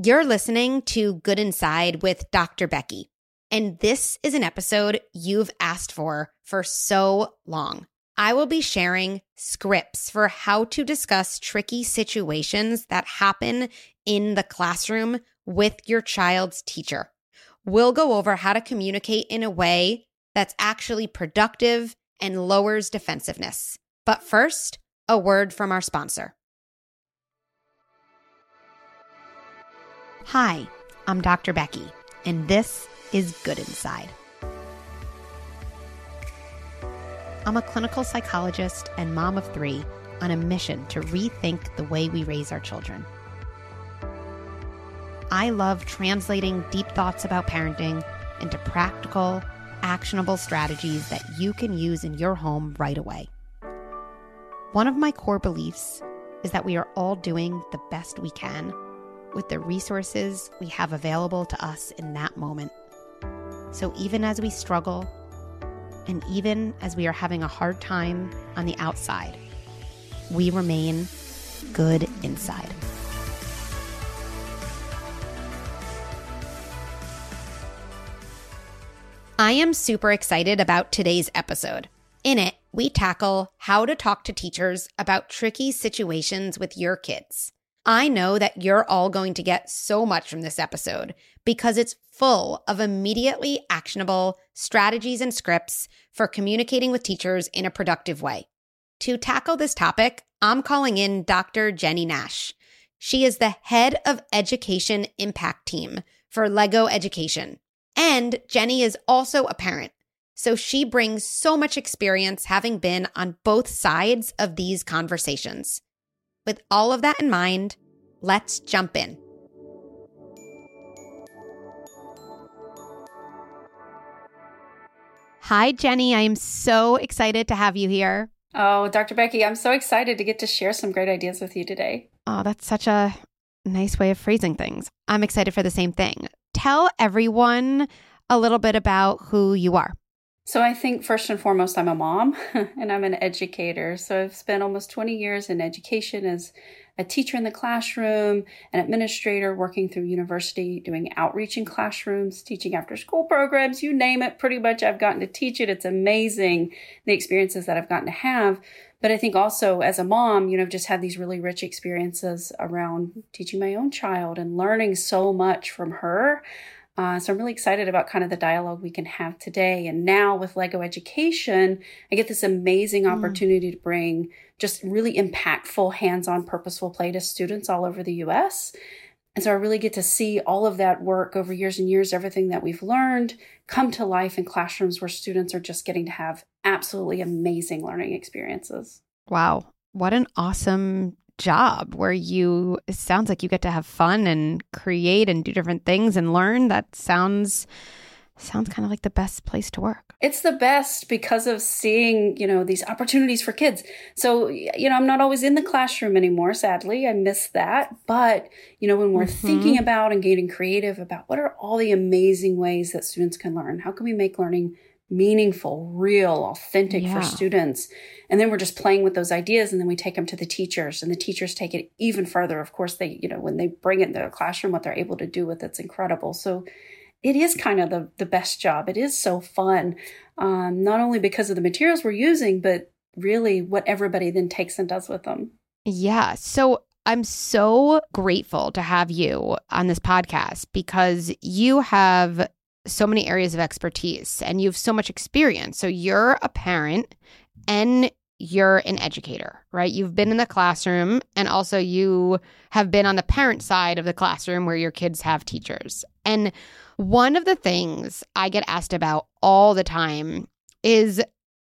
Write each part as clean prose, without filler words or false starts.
You're listening to Good Inside with Dr. Becky, and this is an episode you've asked for so long. I will be sharing scripts for how to discuss tricky situations that happen in the classroom with your child's teacher. We'll go over how to communicate in a way that's actually productive and lowers defensiveness. But first, a word from our sponsor. Hi, I'm Dr. Becky, and this is Good Inside. I'm a clinical psychologist and mom of 3 on a mission to rethink the way we raise our children. I love translating deep thoughts about parenting into practical, actionable strategies that you can use in your home right away. One of my core beliefs is that we are all doing the best we can with the resources we have available to us in that moment. So even as we struggle, and even as we are having a hard time on the outside, we remain good inside. I am super excited about today's episode. In it, we tackle how to talk to teachers about tricky situations with your kids. I know that you're all going to get so much from this episode because it's full of immediately actionable strategies and scripts for communicating with teachers in a productive way. To tackle this topic, I'm calling in Dr. Jenny Nash. She is the head of Education Impact Team for Lego Education. And Jenny is also a parent, so she brings so much experience having been on both sides of these conversations. With all of that in mind, let's jump in. Hi, Jenny. I am so excited to have you here. Oh, Dr. Becky, I'm so excited to get to share some great ideas with you today. Oh, that's such a nice way of phrasing things. I'm excited for the same thing. Tell everyone a little bit about who you are. So I think first and foremost, I'm a mom and I'm an educator. So I've spent almost 20 years in education as a teacher in the classroom, an administrator working through university, doing outreach in classrooms, teaching after school programs, you name it. Pretty much I've gotten to teach it. It's amazing the experiences that I've gotten to have. But I think also as a mom, I've just had these really rich experiences around teaching my own child and learning so much from her. So I'm really excited about kind of the dialogue we can have today. And now with Lego Education, I get this amazing opportunity to bring just really impactful, hands-on, purposeful play to students all over the U.S. And so I really get to see all of that work over years and years, everything that we've learned come to life in classrooms where students are just getting to have absolutely amazing learning experiences. Wow. What an awesome job where it sounds like you get to have fun and create and do different things and learn. That sounds kind of like the best place to work. It's the best because of seeing, these opportunities for kids. So, I'm not always in the classroom anymore, sadly. I miss that. But, when we're thinking about and getting creative about what are all the amazing ways that students can learn, how can we make learning meaningful, real, authentic for students? And then we're just playing with those ideas, and then we take them to the teachers, and the teachers take it even further. Of course, they, when they bring it into the classroom, what they're able to do with it's incredible. So it is kind of the best job. It is so fun, not only because of the materials we're using, but really what everybody then takes and does with them. Yeah. So I'm so grateful to have you on this podcast because you have so many areas of expertise and you have so much experience. So you're a parent and you're an educator, right? You've been in the classroom and also you have been on the parent side of the classroom where your kids have teachers. And one of the things I get asked about all the time is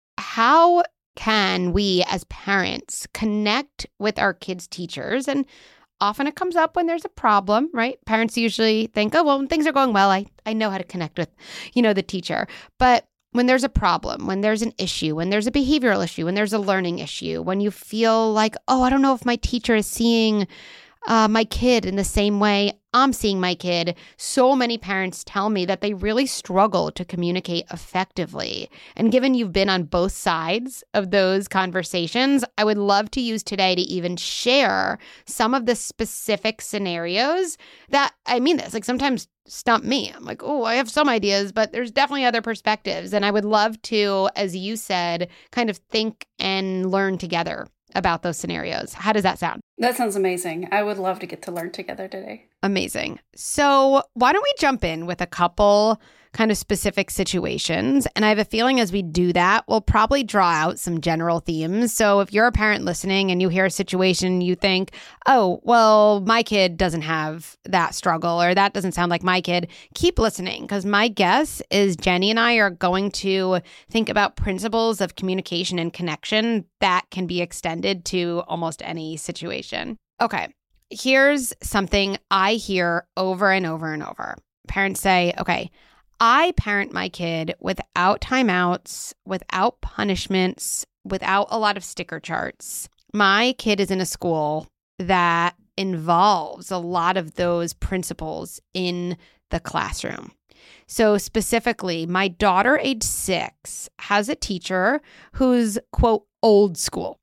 how can we as parents connect with our kids' teachers? And often it comes up when there's a problem, right? Parents usually think, oh, well, when things are going well, I know how to connect with, the teacher. But when there's a problem, when there's an issue, when there's a behavioral issue, when there's a learning issue, when you feel like, oh, I don't know if my teacher is seeing my kid in the same way I'm seeing my kid. So many parents tell me that they really struggle to communicate effectively. And given you've been on both sides of those conversations, I would love to use today to even share some of the specific scenarios that, I mean this, like sometimes stump me. I'm like, oh, I have some ideas, but there's definitely other perspectives. And I would love to, as you said, kind of think and learn together about those scenarios. How does that sound? That sounds amazing. I would love to get to learn together today. Amazing. So why don't we jump in with a couple kind of specific situations? And I have a feeling as we do that, we'll probably draw out some general themes. So if you're a parent listening and you hear a situation, you think, oh, well, my kid doesn't have that struggle, or that doesn't sound like my kid, keep listening, because my guess is Jenny and I are going to think about principles of communication and connection that can be extended to almost any situation. Okay. Here's something I hear over and over and over. Parents say, okay, I parent my kid without timeouts, without punishments, without a lot of sticker charts. My kid is in a school that involves a lot of those principles in the classroom. So specifically, my daughter, age 6, has a teacher who's, quote, old school.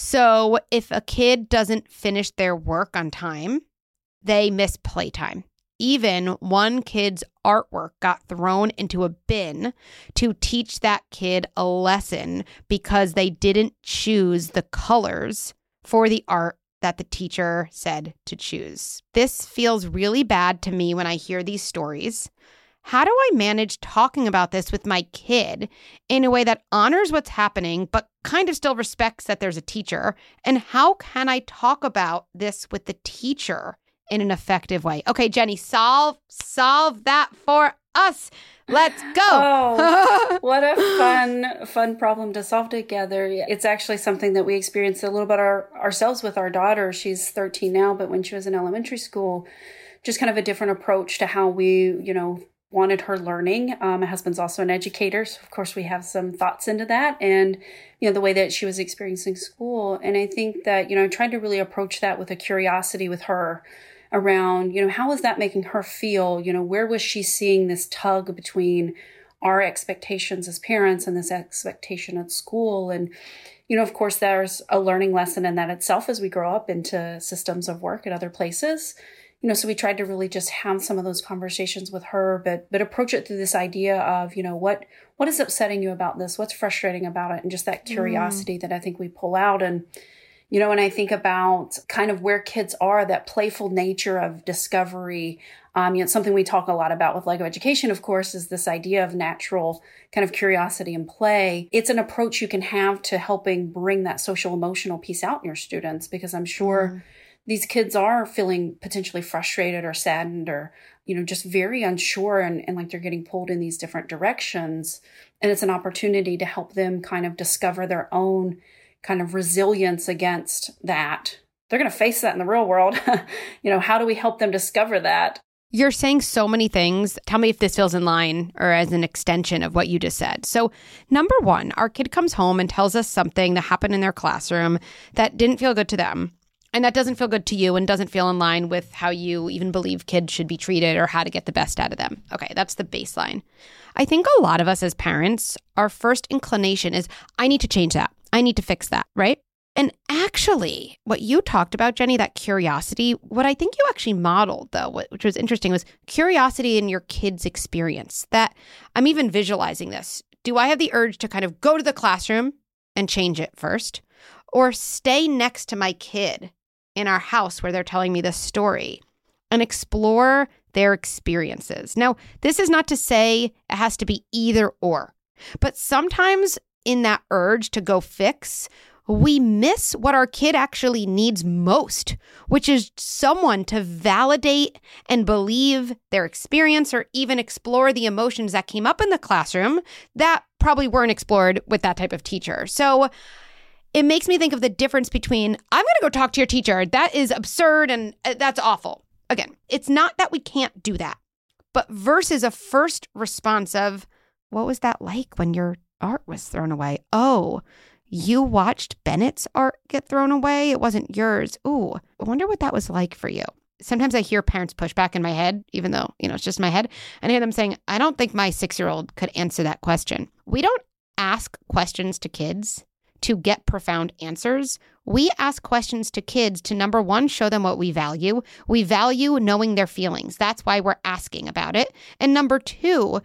So if a kid doesn't finish their work on time, they miss playtime. Even one kid's artwork got thrown into a bin to teach that kid a lesson because they didn't choose the colors for the art that the teacher said to choose. This feels really bad to me when I hear these stories. How do I manage talking about this with my kid in a way that honors what's happening, but kind of still respects that there's a teacher? And how can I talk about this with the teacher in an effective way? Okay, Jenny, solve that for us. Let's go. Oh, what a fun problem to solve together. It's actually something that we experienced a little bit ourselves with our daughter. She's 13 now, but when she was in elementary school, just kind of a different approach to how we, wanted her learning. My husband's also an educator, so of course we have some thoughts into that and, the way that she was experiencing school. And I think that, I tried to really approach that with a curiosity with her around, how was that making her feel? Where was she seeing this tug between our expectations as parents and this expectation at school? And, of course, there's a learning lesson in that itself as we grow up into systems of work at other places. So we tried to really just have some of those conversations with her, but approach it through this idea of, what is upsetting you about this? What's frustrating about it? And just that curiosity that I think we pull out. And, when I think about kind of where kids are, that playful nature of discovery, something we talk a lot about with Lego Education, of course, is this idea of natural kind of curiosity and play. It's an approach you can have to helping bring that social emotional piece out in your students, because I'm sure these kids are feeling potentially frustrated or saddened or, just very unsure and like they're getting pulled in these different directions. And it's an opportunity to help them kind of discover their own kind of resilience against that. They're going to face that in the real world. How do we help them discover that? You're saying so many things. Tell me if this feels in line or as an extension of what you just said. So, number one, our kid comes home and tells us something that happened in their classroom that didn't feel good to them. And that doesn't feel good to you and doesn't feel in line with how you even believe kids should be treated or how to get the best out of them. Okay, that's the baseline. I think a lot of us as parents, our first inclination is, I need to change that. I need to fix that, right? And actually, what you talked about, Jenny, that curiosity, what I think you actually modeled, though, which was interesting, was curiosity in your kid's experience. That I'm even visualizing this. Do I have the urge to kind of go to the classroom and change it first? Or stay next to my kid in our house where they're telling me this story and explore their experiences? Now, this is not to say it has to be either or, but sometimes in that urge to go fix, we miss what our kid actually needs most, which is someone to validate and believe their experience or even explore the emotions that came up in the classroom that probably weren't explored with that type of teacher. So it makes me think of the difference between, I'm going to go talk to your teacher. That is absurd and that's awful. Again, it's not that we can't do that, but versus a first response of, what was that like when your art was thrown away? Oh, you watched Bennett's art get thrown away. It wasn't yours. Ooh, I wonder what that was like for you. Sometimes I hear parents push back in my head, even though, it's just my head. And I hear them saying, I don't think my 6-year-old could answer that question. We don't ask questions to kids to get profound answers. We ask questions to kids to, number one, show them what we value. We value knowing their feelings. That's why we're asking about it. And number two,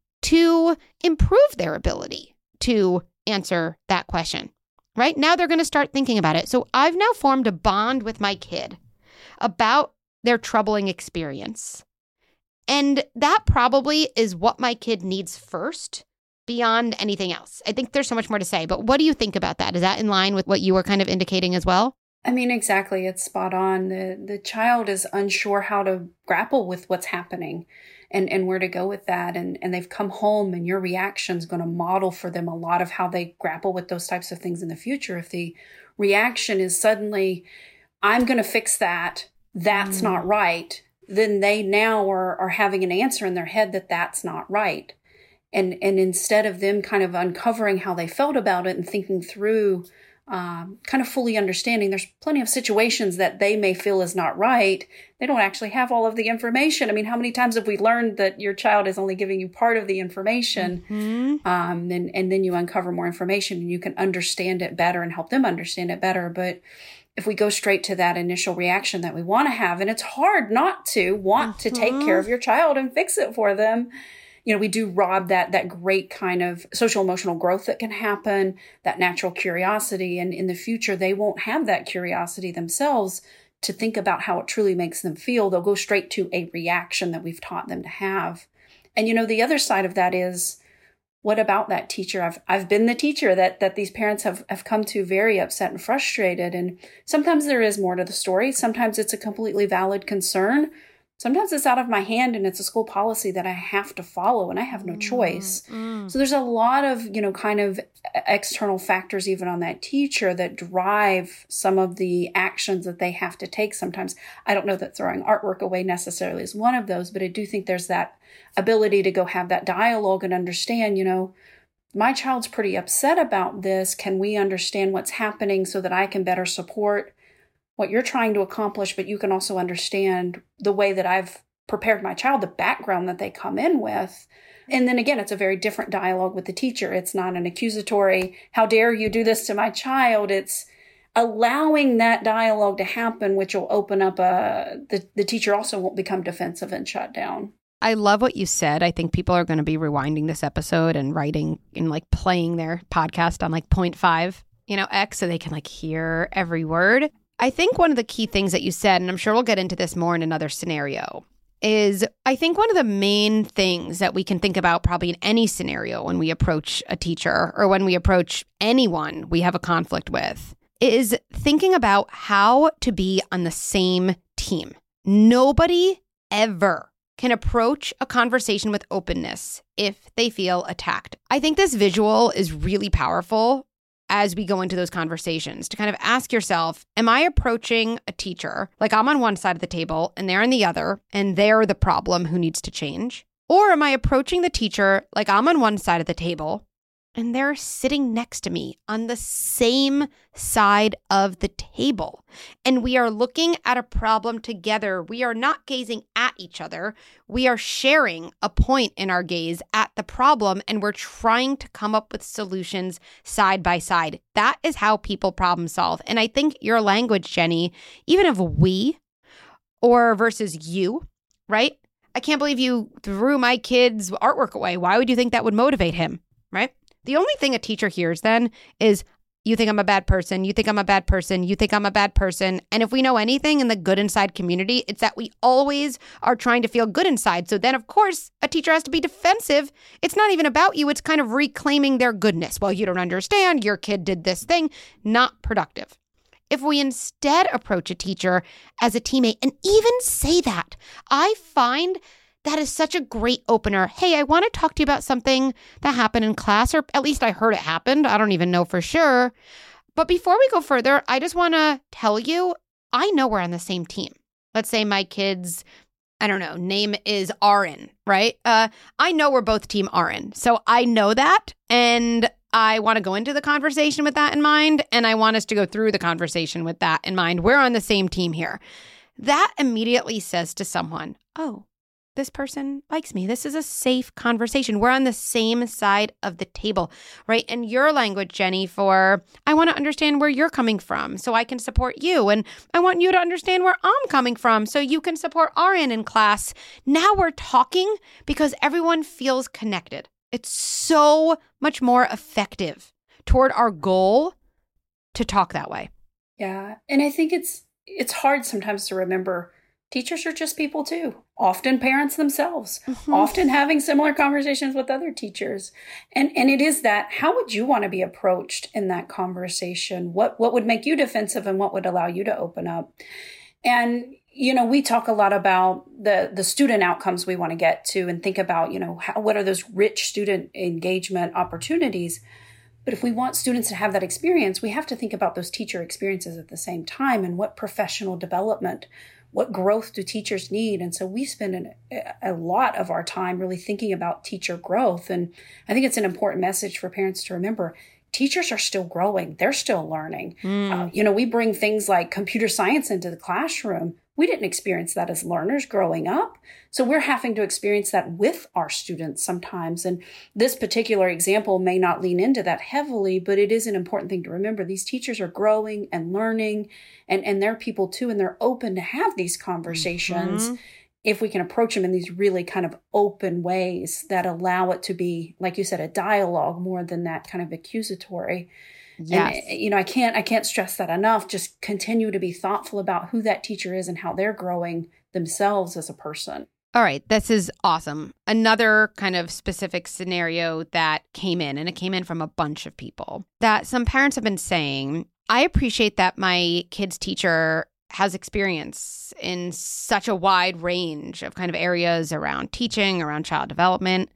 to improve their ability to answer that question. Right now, they're going to start thinking about it. So I've now formed a bond with my kid about their troubling experience. And that probably is what my kid needs first beyond anything else. I think there's so much more to say, but what do you think about that? Is that in line with what you were kind of indicating as well? I mean, exactly. It's spot on. The child is unsure how to grapple with what's happening and where to go with that. And they've come home, and your reaction is going to model for them a lot of how they grapple with those types of things in the future. If the reaction is suddenly, I'm going to fix that, that's not right, then they now are having an answer in their head that that's not right. And instead of them kind of uncovering how they felt about it and thinking through, kind of fully understanding, there's plenty of situations that they may feel is not right. They don't actually have all of the information. I mean, how many times have we learned that your child is only giving you part of the information? And then you uncover more information and you can understand it better and help them understand it better. But if we go straight to that initial reaction that we want to have, and it's hard not to want to take care of your child and fix it for them, we do rob that great kind of social emotional growth that can happen, that natural curiosity. And in the future, they won't have that curiosity themselves to think about how it truly makes them feel. They'll go straight to a reaction that we've taught them to have. And, the other side of that is, what about that teacher? I've been the teacher that these parents have come to very upset and frustrated. And sometimes there is more to the story. Sometimes it's a completely valid concern. Sometimes it's out of my hand and it's a school policy that I have to follow and I have no choice. So there's a lot of, kind of external factors even on that teacher that drive some of the actions that they have to take sometimes. I don't know that throwing artwork away necessarily is one of those, but I do think there's that ability to go have that dialogue and understand, my child's pretty upset about this. Can we understand what's happening so that I can better support what you're trying to accomplish, but you can also understand the way that I've prepared my child, the background that they come in with. And then again, it's a very different dialogue with the teacher. It's not an accusatory, how dare you do this to my child? It's allowing that dialogue to happen, which will open up the teacher also won't become defensive and shut down. I love what you said. I think people are going to be rewinding this episode and writing and playing their podcast on 0.5, X, so they can hear every word. I think one of the key things that you said, and I'm sure we'll get into this more in another scenario, is I think one of the main things that we can think about probably in any scenario when we approach a teacher or when we approach anyone we have a conflict with is thinking about how to be on the same team. Nobody ever can approach a conversation with openness if they feel attacked. I think this visual is really powerful as we go into those conversations to kind of ask yourself, am I approaching a teacher like I'm on one side of the table and they're on the other and they're the problem who needs to change? Or am I approaching the teacher like I'm on one side of the table and they're sitting next to me on the same side of the table? And we are looking at a problem together. We are not gazing at each other. We are sharing a point in our gaze at the problem, and we're trying to come up with solutions side by side. That is how people problem solve. And I think your language, Jenny, even of we or versus you, right? I can't believe you threw my kid's artwork away. Why would you think that would motivate him, right? The only thing a teacher hears then is, you think I'm a bad person, you think I'm a bad person, you think I'm a bad person. And if we know anything in the good inside community, it's that we always are trying to feel good inside. So then, of course, a teacher has to be defensive. It's not even about you. It's kind of reclaiming their goodness. Well, you don't understand. Your kid did this thing. Not productive. If we instead approach a teacher as a teammate and even say that, I find that is such a great opener. Hey, I want to talk to you about something that happened in class, or at least I heard it happened. I don't even know for sure. But before we go further, I just want to tell you, I know we're on the same team. Let's say my kid's, name is Aaron, right? I know we're both team Aaron. So I know that. And I want to go into the conversation with that in mind, and I want us to go through the conversation with that in mind. We're on the same team here. That immediately says to someone, oh, this person likes me. This is a safe conversation. We're on the same side of the table, right? And your language, Jenny, for I want to understand where you're coming from so I can support you. And I want you to understand where I'm coming from so you can support Arian in class. Now we're talking because everyone feels connected. It's so much more effective toward our goal to talk that way. Yeah. And I think it's hard sometimes to remember teachers are just people too. Often parents themselves, often having similar conversations with other teachers. And it is that, how would you want to be approached in that conversation? What would make you defensive and what would allow you to open up? And, we talk a lot about the student outcomes we want to get to and think about, what are those rich student engagement opportunities? But if we want students to have that experience, we have to think about those teacher experiences at the same time and what professional development, what growth do teachers need? And so we spend a lot of our time really thinking about teacher growth. And I think it's an important message for parents to remember. Teachers are still growing. They're still learning. We bring things like computer science into the classroom. We didn't experience that as learners growing up. So we're having to experience that with our students sometimes. And this particular example may not lean into that heavily, but it is an important thing to remember. These teachers are growing and learning, and they're people too, and they're open to have these conversations if we can approach them in these really kind of open ways that allow it to be, like you said, a dialogue more than that kind of accusatory. Yes. And, I can't stress that enough. Just continue to be thoughtful about who that teacher is and how they're growing themselves as a person. All right. This is awesome. Another kind of specific scenario that came in, and it came in from a bunch of people, that some parents have been saying, I appreciate that my kid's teacher has experience in such a wide range of kind of areas around teaching, around child development.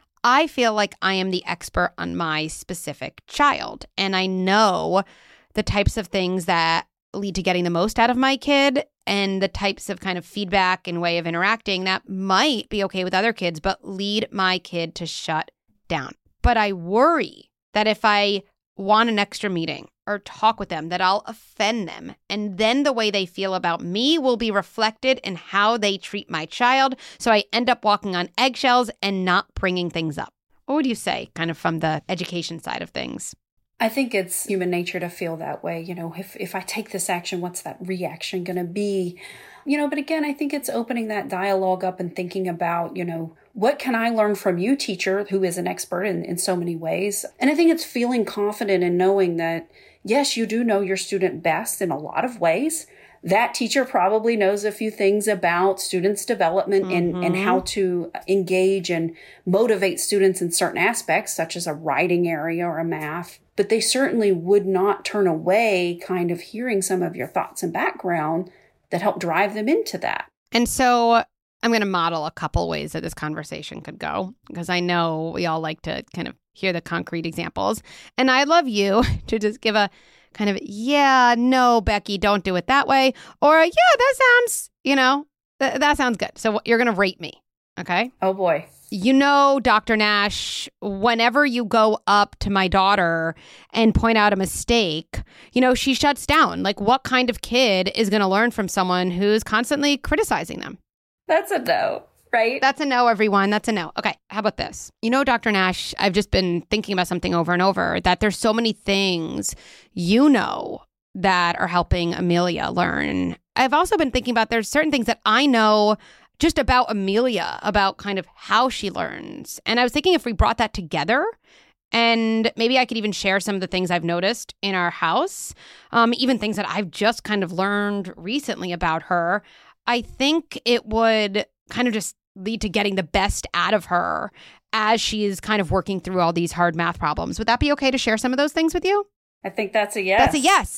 I feel like I am the expert on my specific child, and I know the types of things that lead to getting the most out of my kid and the types of kind of feedback and way of interacting that might be okay with other kids, but lead my kid to shut down. But I worry that if I want an extra meeting or talk with them, that I'll offend them. And then the way they feel about me will be reflected in how they treat my child. So I end up walking on eggshells and not bringing things up. What would you say, kind of from the education side of things? I think it's human nature to feel that way. If I take this action, what's that reaction going to be? But again, I think it's opening that dialogue up and thinking about, what can I learn from you, teacher, who is an expert in so many ways? And I think it's feeling confident in knowing that, yes, you do know your student best in a lot of ways. That teacher probably knows a few things about students' development and how to engage and motivate students in certain aspects, such as a writing area or a math. But they certainly would not turn away kind of hearing some of your thoughts and background that help drive them into that. And so I'm going to model a couple ways that this conversation could go, because I know we all like to kind of hear the concrete examples. And I'd love you to just give a kind of, yeah, no, Becky, don't do it that way. Or, yeah, that sounds, that sounds good. So you're going to rate me. Okay. Oh, boy. Dr. Nash, whenever you go up to my daughter and point out a mistake, she shuts down. Like, what kind of kid is going to learn from someone who's constantly criticizing them? That's a no, right? That's a no, everyone. That's a no. Okay, how about this? Dr. Nash, I've just been thinking about something over and over, that there's so many things that are helping Amelia learn. I've also been thinking about there's certain things that I know just about Amelia, about kind of how she learns. And I was thinking if we brought that together, and maybe I could even share some of the things I've noticed in our house, even things that I've just kind of learned recently about her. I think it would kind of just lead to getting the best out of her as she's kind of working through all these hard math problems. Would that be okay to share some of those things with you? I think that's a yes. That's a yes.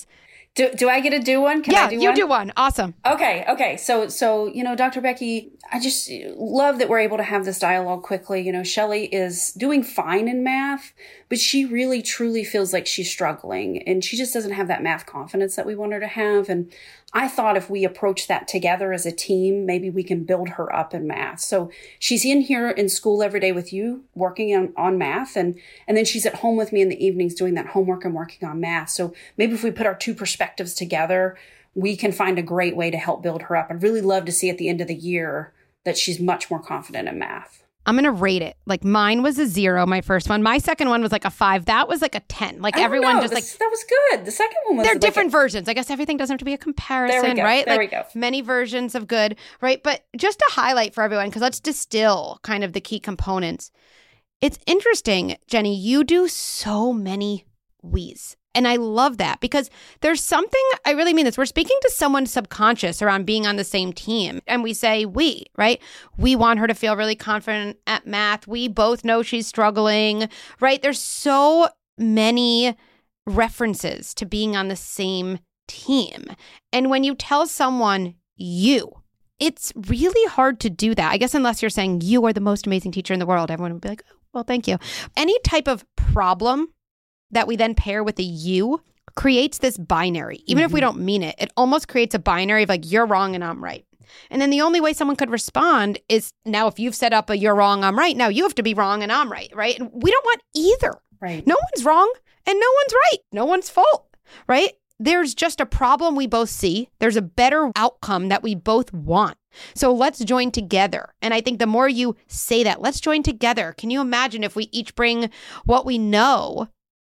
Do I get to do one? Can yeah, I do you one? do one. Awesome. Okay. So, Dr. Becky, I just love that we're able to have this dialogue quickly. Shelley is doing fine in math, but she really truly feels like she's struggling and she just doesn't have that math confidence that we want her to have. And I thought if we approach that together as a team, maybe we can build her up in math. So she's in here in school every day with you working on math. And then she's at home with me in the evenings doing that homework and working on math. So maybe if we put our two perspectives together, we can find a great way to help build her up. I'd really love to see at the end of the year that she's much more confident in math. I'm going to rate it. Like mine was a 0, my first one. My second one was like a 5. That was like a 10. Like everyone just like... That was good. The second one was... They're different versions. I guess everything doesn't have to be a comparison, right? There like we go. Many versions of good, right? But just to highlight for everyone, because let's distill kind of the key components. It's interesting, Jenny, you do so many we's. And I love that because there's something, I really mean this, we're speaking to someone's subconscious around being on the same team. And we say we, right? We want her to feel really confident at math. We both know she's struggling, right? There's so many references to being on the same team. And when you tell someone you, it's really hard to do that. I guess unless you're saying you are the most amazing teacher in the world, everyone would be like, oh, well, thank you. Any type of problem that we then pair with a you creates this binary. Even if we don't mean it, it almost creates a binary of like, you're wrong and I'm right. And then the only way someone could respond is now if you've set up a you're wrong, I'm right, now you have to be wrong and I'm right, right? And we don't want either. Right. No one's wrong and no one's right. No one's fault, right? There's just a problem we both see. There's a better outcome that we both want. So let's join together. And I think the more you say that, let's join together. Can you imagine if we each bring what we know?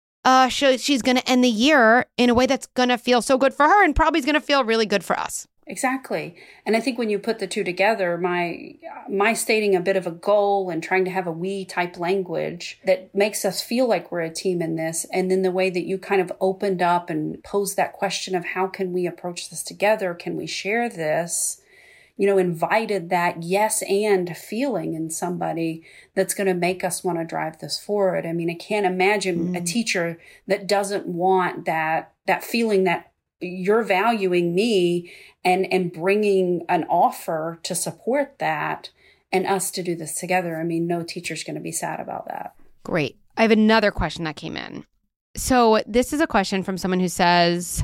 She's going to end the year in a way that's going to feel so good for her and probably is going to feel really good for us. Exactly. And I think when you put the two together, my stating a bit of a goal and trying to have a we type language that makes us feel like we're a team in this. And then the way that you kind of opened up and posed that question of how can we approach this together? Can we share this? Invited that yes and feeling in somebody that's going to make us want to drive this forward. I mean, I can't imagine a teacher that doesn't want that feeling that you're valuing me and bringing an offer to support that and us to do this together. I mean, no teacher's going to be sad about that. Great. I have another question that came in. So this is a question from someone who says,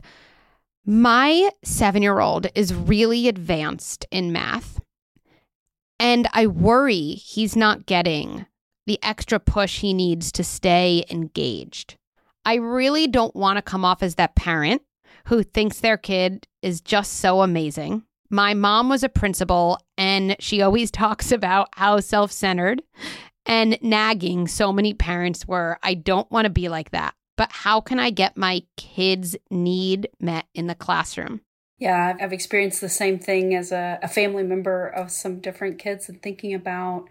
my 7-year-old is really advanced in math, and I worry he's not getting the extra push he needs to stay engaged. I really don't want to come off as that parent who thinks their kid is just so amazing. My mom was a principal, and she always talks about how self-centered and nagging so many parents were. I don't want to be like that. But how can I get my kids' need met in the classroom? Yeah, I've experienced the same thing as a family member of some different kids and thinking about,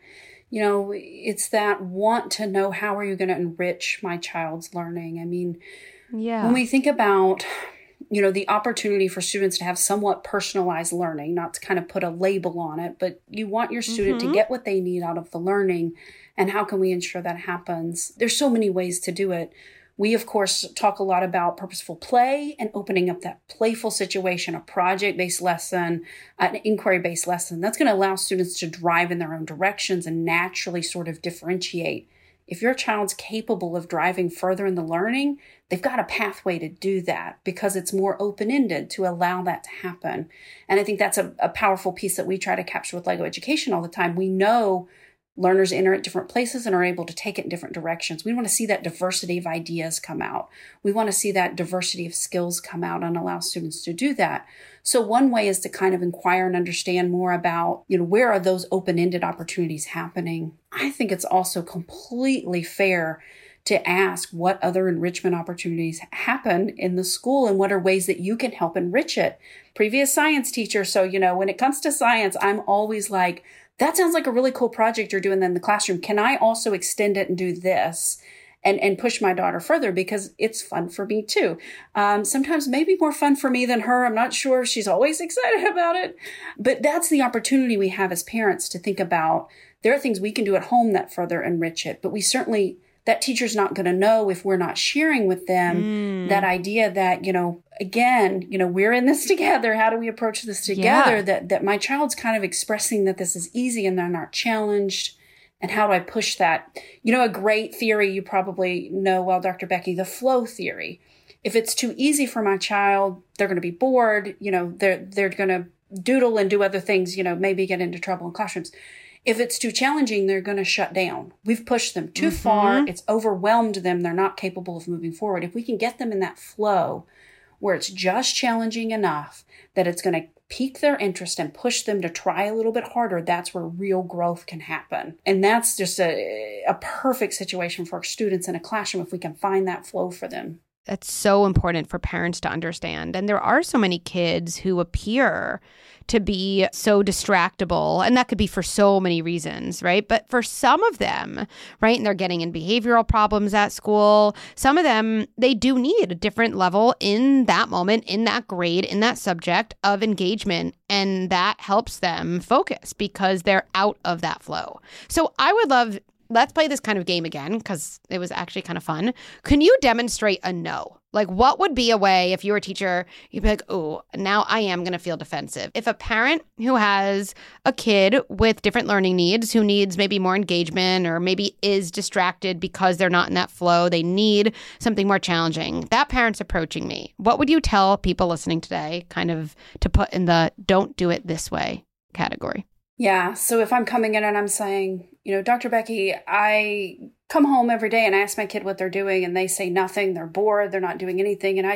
it's that want to know how are you going to enrich my child's learning? I mean, when we think about, the opportunity for students to have somewhat personalized learning, not to kind of put a label on it, but you want your student to get what they need out of the learning. And how can we ensure that happens? There's so many ways to do it. We, of course, talk a lot about purposeful play and opening up that playful situation, a project-based lesson, an inquiry-based lesson. That's going to allow students to drive in their own directions and naturally sort of differentiate. If your child's capable of driving further in the learning, they've got a pathway to do that because it's more open-ended to allow that to happen. And I think that's a powerful piece that we try to capture with LEGO Education all the time. We know learners enter at different places and are able to take it in different directions. We want to see that diversity of ideas come out. We want to see that diversity of skills come out and allow students to do that. So one way is to kind of inquire and understand more about, where are those open-ended opportunities happening? I think it's also completely fair to ask what other enrichment opportunities happen in the school and what are ways that you can help enrich it. Previous science teacher. So, when it comes to science, I'm always like, that sounds like a really cool project you're doing in the classroom. Can I also extend it and do this and push my daughter further? Because it's fun for me too. Sometimes maybe more fun for me than her. I'm not sure. She's always excited about it. But that's the opportunity we have as parents to think about. There are things we can do at home that further enrich it. But we certainly that teacher's not going to know if we're not sharing with them that idea that, again, we're in this together. How do we approach this together? Yeah. That my child's kind of expressing that this is easy and they're not challenged. And how do I push that? A great theory you probably know well, Dr. Becky, the flow theory. If it's too easy for my child, they're going to be bored. They're going to doodle and do other things, maybe get into trouble in classrooms. If it's too challenging, they're going to shut down. We've pushed them too far. It's overwhelmed them. They're not capable of moving forward. If we can get them in that flow where it's just challenging enough that it's going to pique their interest and push them to try a little bit harder, that's where real growth can happen. And that's just a perfect situation for our students in a classroom if we can find that flow for them. That's so important for parents to understand. And there are so many kids who appear to be so distractible, and that could be for so many reasons, right? But for some of them, right, and they're getting in behavioral problems at school, some of them, they do need a different level in that moment, in that grade, in that subject of engagement. And that helps them focus because they're out of that flow. So I would love, let's play this kind of game again because it was actually kind of fun. Can you demonstrate a no? Like, what would be a way if you were a teacher, you'd be like, oh, now I am going to feel defensive. If a parent who has a kid with different learning needs, who needs maybe more engagement or maybe is distracted because they're not in that flow, they need something more challenging, that parent's approaching me. What would you tell people listening today kind of to put in the don't do it this way category? Yeah. So if I'm coming in and I'm saying, Dr. Becky, I come home every day and I ask my kid what they're doing and they say nothing, they're bored, they're not doing anything. And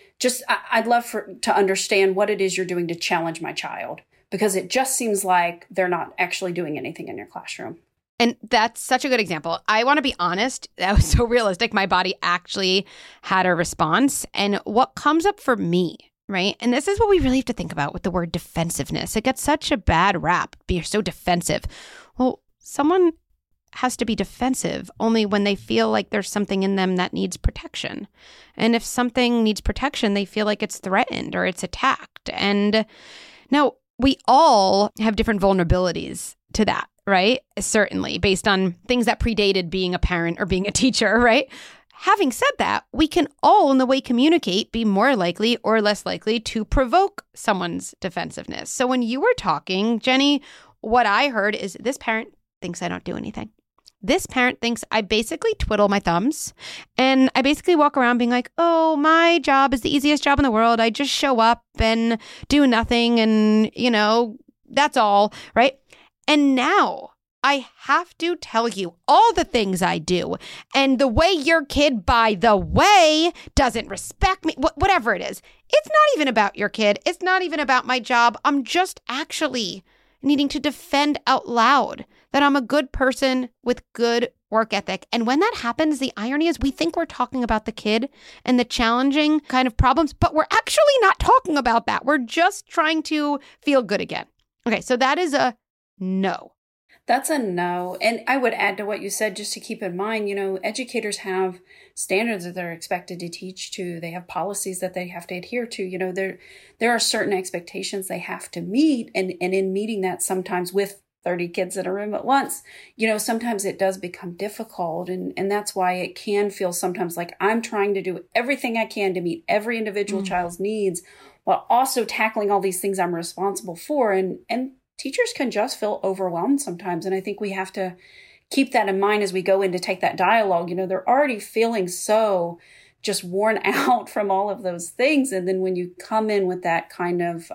I'd love to understand what it is you're doing to challenge my child, because it just seems like they're not actually doing anything in your classroom. And that's such a good example. I want to be honest. That was so realistic. My body actually had a response. And what comes up for me, right? And this is what we really have to think about with the word defensiveness. It gets such a bad rap. You're so defensive. Well, someone has to be defensive only when they feel like there's something in them that needs protection. And if something needs protection, they feel like it's threatened or it's attacked. And now we all have different vulnerabilities to that, right? Certainly based on things that predated being a parent or being a teacher, right? Having said that, we can all, in the way we communicate, be more likely or less likely to provoke someone's defensiveness. So when you were talking, Jenny, what I heard is this parent thinks I don't do anything. This parent thinks I basically twiddle my thumbs and I basically walk around being like, oh, my job is the easiest job in the world. I just show up and do nothing and, that's all, right? And now I have to tell you all the things I do. And the way your kid, by the way, doesn't respect me, whatever it is, it's not even about your kid. It's not even about my job. I'm just actually needing to defend out loud that I'm a good person with good work ethic. And when that happens, the irony is we think we're talking about the kid and the challenging kind of problems, but we're actually not talking about that. We're just trying to feel good again. Okay, so that is a no. That's a no. And I would add to what you said, just to keep in mind, educators have standards that they're expected to teach to. They have policies that they have to adhere to. There are certain expectations they have to meet. And in meeting that, sometimes with 30 kids in a room at once, sometimes it does become difficult. And that's why it can feel sometimes like I'm trying to do everything I can to meet every individual child's needs while also tackling all these things I'm responsible for. And teachers can just feel overwhelmed sometimes. And I think we have to keep that in mind as we go in to take that dialogue. They're already feeling so just worn out from all of those things. And then when you come in with that kind of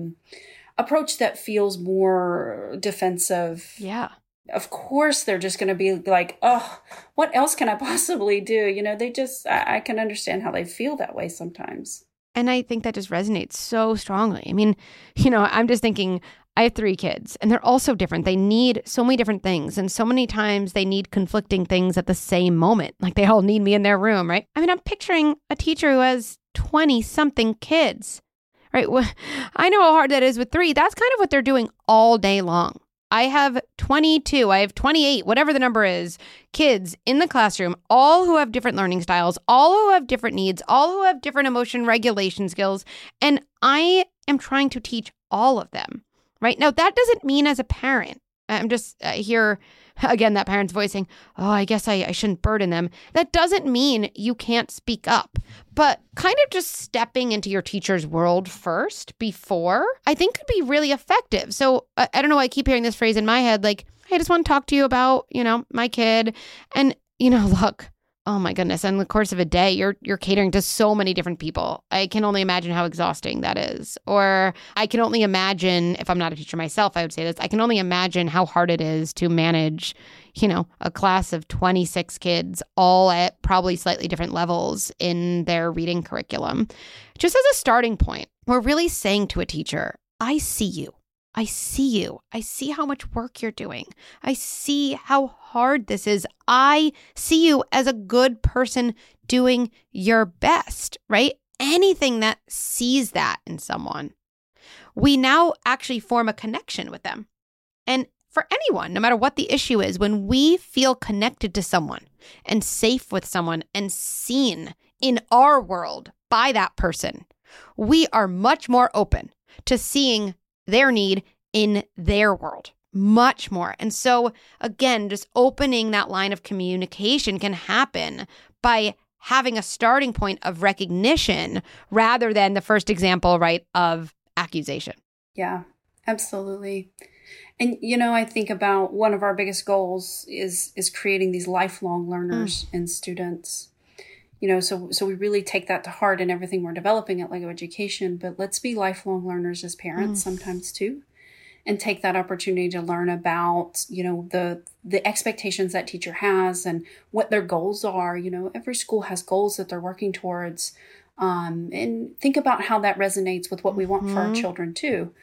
approach that feels more defensive. Yeah. Of course, they're just going to be like, oh, what else can I possibly do? I can understand how they feel that way sometimes. And I think that just resonates so strongly. I mean, I'm just thinking, I have 3 kids and they're all so different. They need so many different things. And so many times they need conflicting things at the same moment. Like they all need me in their room, right? I mean, I'm picturing a teacher who has 20 something kids, right? Well, I know how hard that is with 3. That's kind of what they're doing all day long. I have 22, I have 28, whatever the number is, kids in the classroom, all who have different learning styles, all who have different needs, all who have different emotion regulation skills. And I am trying to teach all of them. Right? Now, that doesn't mean as a parent, I'm just hear, again, that parent's voicing, oh, I guess I shouldn't burden them. That doesn't mean you can't speak up, but kind of just stepping into your teacher's world first before, I think could be really effective. So I don't know why I keep hearing this phrase in my head, like, hey, I just want to talk to you about, my kid. And, look, oh my goodness. In the course of a day, you're catering to so many different people. I can only imagine how exhausting that is. Or I can only imagine, if I'm not a teacher myself, I would say this, I can only imagine how hard it is to manage, a class of 26 kids, all at probably slightly different levels in their reading curriculum. Just as a starting point, we're really saying to a teacher, I see you. I see you. I see how much work you're doing. I see how hard this is. I see you as a good person doing your best, right? Anything that sees that in someone, we now actually form a connection with them. And for anyone, no matter what the issue is, when we feel connected to someone and safe with someone and seen in our world by that person, we are much more open to seeing their need in their world, much more. And so again, just opening that line of communication can happen by having a starting point of recognition rather than the first example, right, of accusation. Yeah, absolutely. And, I think about one of our biggest goals is creating these lifelong learners and students. So we really take that to heart in everything we're developing at LEGO Education, but let's be lifelong learners as parents sometimes too, and take that opportunity to learn about, the expectations that teacher has and what their goals are. Every school has goals that they're working towards, and think about how that resonates with what we want for our children too.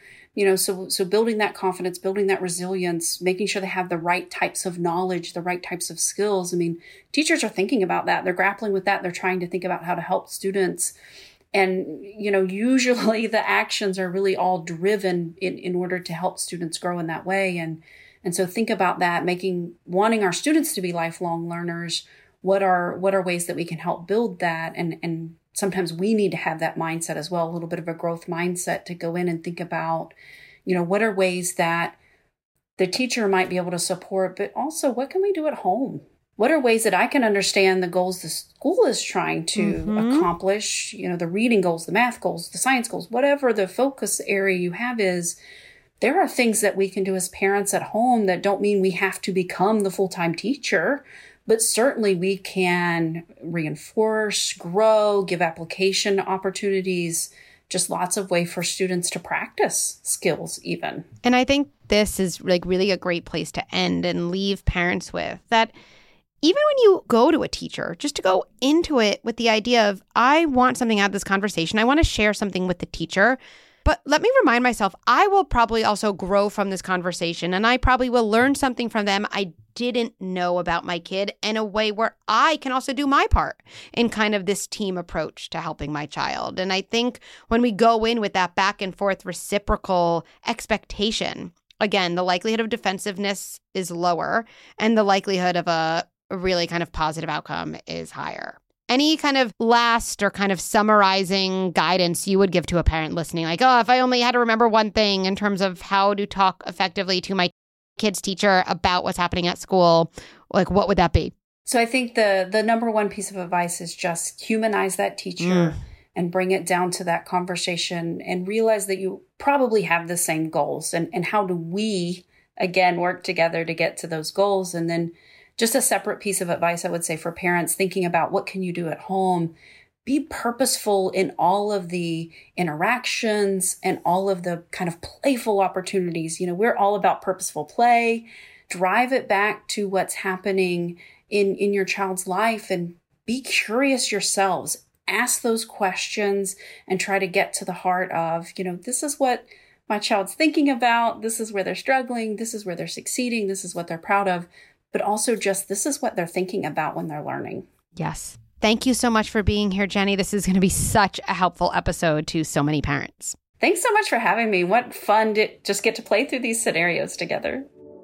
So building that confidence, building that resilience, making sure they have the right types of knowledge, the right types of skills. I mean, teachers are thinking about that. They're grappling with that. They're trying to think about how to help students. And, usually the actions are really all driven in order to help students grow in that way. And so think about that, wanting our students to be lifelong learners. What are ways that we can help build that? And sometimes we need to have that mindset as well, a little bit of a growth mindset to go in and think about, what are ways that the teacher might be able to support, but also what can we do at home? What are ways that I can understand the goals the school is trying to accomplish, the reading goals, the math goals, the science goals, whatever the focus area you have is, there are things that we can do as parents at home that don't mean we have to become the full-time teacher, but certainly we can reinforce, grow, give application opportunities, just lots of way for students to practice skills even. And I think this is like really a great place to end and leave parents with that. Even when you go to a teacher, just to go into it with the idea of, I want something out of this conversation. I want to share something with the teacher. But let me remind myself, I will probably also grow from this conversation, and I probably will learn something from them I didn't know about my kid in a way where I can also do my part in kind of this team approach to helping my child. And I think when we go in with that back and forth reciprocal expectation, again, the likelihood of defensiveness is lower and the likelihood of a really kind of positive outcome is higher. Any kind of last or kind of summarizing guidance you would give to a parent listening, like, oh, if I only had to remember one thing in terms of how to talk effectively to my kid's teacher about what's happening at school, like what would that be? So I think the number one piece of advice is just humanize that teacher and bring it down to that conversation and realize that you probably have the same goals and how do we, again, work together to get to those goals. And then just a separate piece of advice, I would say, for parents thinking about what can you do at home, be purposeful in all of the interactions and all of the kind of playful opportunities. We're all about purposeful play. Drive it back to what's happening in your child's life and be curious yourselves. Ask those questions and try to get to the heart of, this is what my child's thinking about. This is where they're struggling. This is where they're succeeding. This is what they're proud of. But also just this is what they're thinking about when they're learning. Yes. Thank you so much for being here, Jenny. This is going to be such a helpful episode to so many parents. Thanks so much for having me. What fun to just get to play through these scenarios together.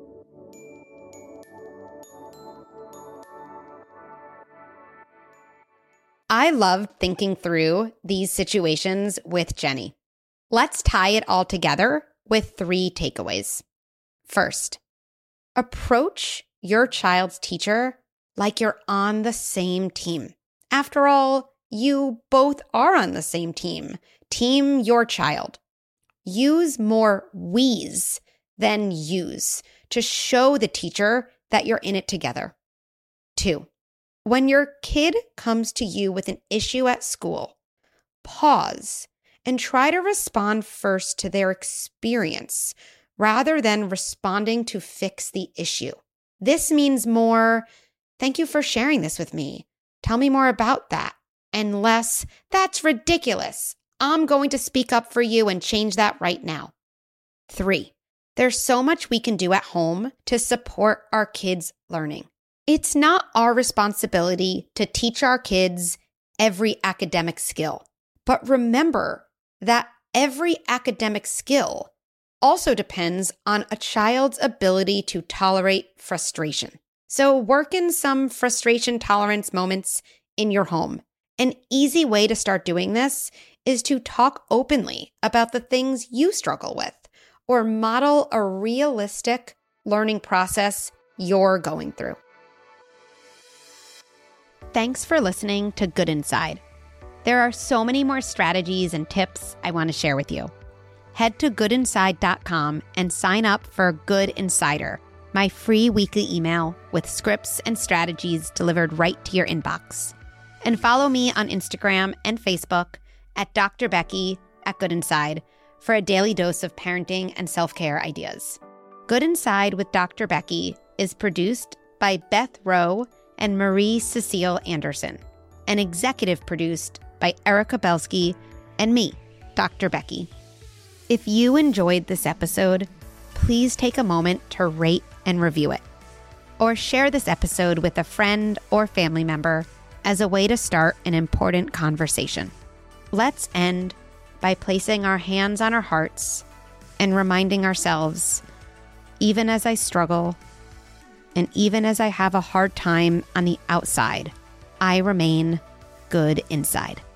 I loved thinking through these situations with Jenny. Let's tie it all together with 3 takeaways. First, Approach your child's teacher like you're on the same team. After all, you both are on the same team. Team your child. Use more we's than you's to show the teacher that you're in it together. 2, when your kid comes to you with an issue at school, pause and try to respond first to their experience rather than responding to fix the issue. This means more, thank you for sharing this with me. Tell me more about that. And less, that's ridiculous. I'm going to speak up for you and change that right now. 3, there's so much we can do at home to support our kids' learning. It's not our responsibility to teach our kids every academic skill. But remember that every academic skill also depends on a child's ability to tolerate frustration. So work in some frustration tolerance moments in your home. An easy way to start doing this is to talk openly about the things you struggle with or model a realistic learning process you're going through. Thanks for listening to Good Inside. There are so many more strategies and tips I want to share with you. Head to goodinside.com and sign up for Good Insider, my free weekly email with scripts and strategies delivered right to your inbox. And follow me on Instagram and Facebook at Dr. Becky at Good Inside for a daily dose of parenting and self-care ideas. Good Inside with Dr. Becky is produced by Beth Rowe and Marie Cecile Anderson and executive produced by Erica Belsky and me, Dr. Becky. If you enjoyed this episode, please take a moment to rate and review it, or share this episode with a friend or family member as a way to start an important conversation. Let's end by placing our hands on our hearts and reminding ourselves, even as I struggle, and even as I have a hard time on the outside, I remain good inside.